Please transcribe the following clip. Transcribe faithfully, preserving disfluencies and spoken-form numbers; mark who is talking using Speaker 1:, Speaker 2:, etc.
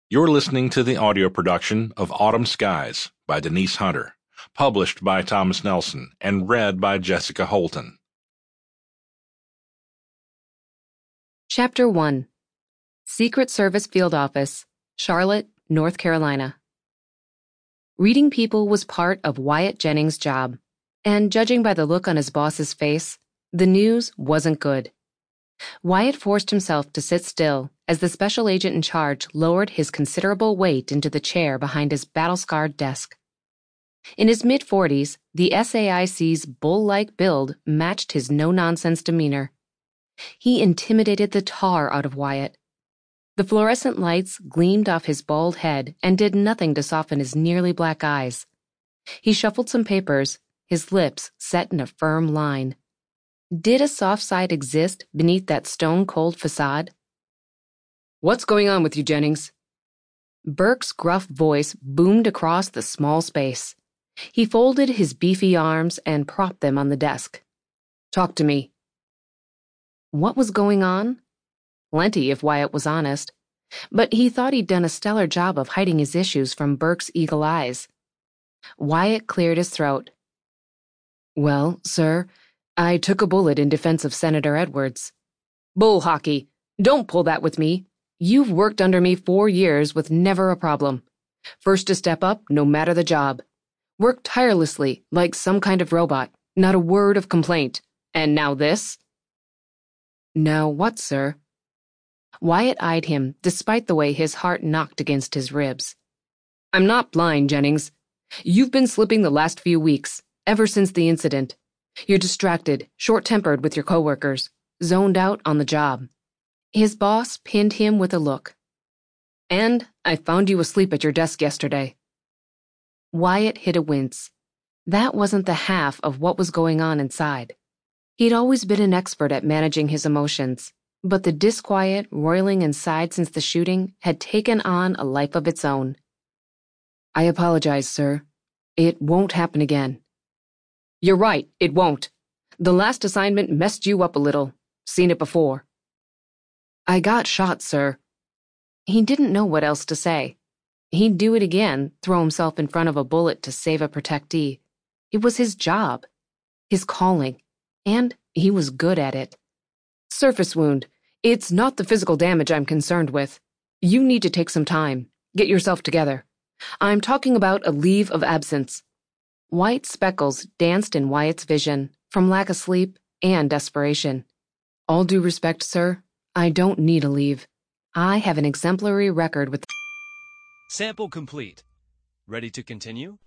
Speaker 1: You're listening to the audio production of Autumn Skies by Denise Hunter, published by Thomas Nelson and read by Jessica Holton.
Speaker 2: Chapter one. Secret Service Field Office, Charlotte, North Carolina. Reading people was part of Wyatt Jennings' job, and judging by the look on his boss's face, the news wasn't good. Wyatt forced himself to sit still as the special agent in charge lowered his considerable weight into the chair behind his battle-scarred desk. In his mid-forties, the S A I C's bull-like build matched his no-nonsense demeanor. He intimidated the tar out of Wyatt. The fluorescent lights gleamed off his bald head and did nothing to soften his nearly black eyes. He shuffled some papers, his lips set in a firm line. Did a soft side exist beneath that stone-cold facade? "What's going on with you, Jennings?" Burke's gruff voice boomed across the small space. He folded his beefy arms and propped them on the desk. "Talk to me." What was going on? Plenty, if Wyatt was honest. But he thought he'd done a stellar job of hiding his issues from Burke's eagle eyes. Wyatt cleared his throat. "Well, sir, I took a bullet in defense of Senator Edwards." "Bull hockey. Don't pull that with me. You've worked under me four years with never a problem. First to step up, no matter the job. Worked tirelessly, like some kind of robot. Not a word of complaint. And now this?" "Now what, sir?" Wyatt eyed him, despite the way his heart knocked against his ribs. "I'm not blind, Jennings. You've been slipping the last few weeks, ever since the incident. You're distracted, short-tempered with your coworkers, zoned out on the job." His boss pinned him with a look. "And I found you asleep at your desk yesterday." Wyatt hid a wince. That wasn't the half of what was going on inside. He'd always been an expert at managing his emotions, but the disquiet roiling inside since the shooting had taken on a life of its own. "I apologize, sir. It won't happen again." "You're right, it won't. The last assignment messed you up a little. Seen it before." "I got shot, sir." He didn't know what else to say. He'd do it again, throw himself in front of a bullet to save a protectee. It was his job, his calling, and he was good at it. "Surface wound. It's not the physical damage I'm concerned with. You need to take some time. Get yourself together. I'm talking about a leave of absence." White speckles danced in Wyatt's vision, from lack of sleep and desperation. "All due respect, sir, I don't need a leave. I have an exemplary record with..."
Speaker 3: Sample complete. Ready to continue?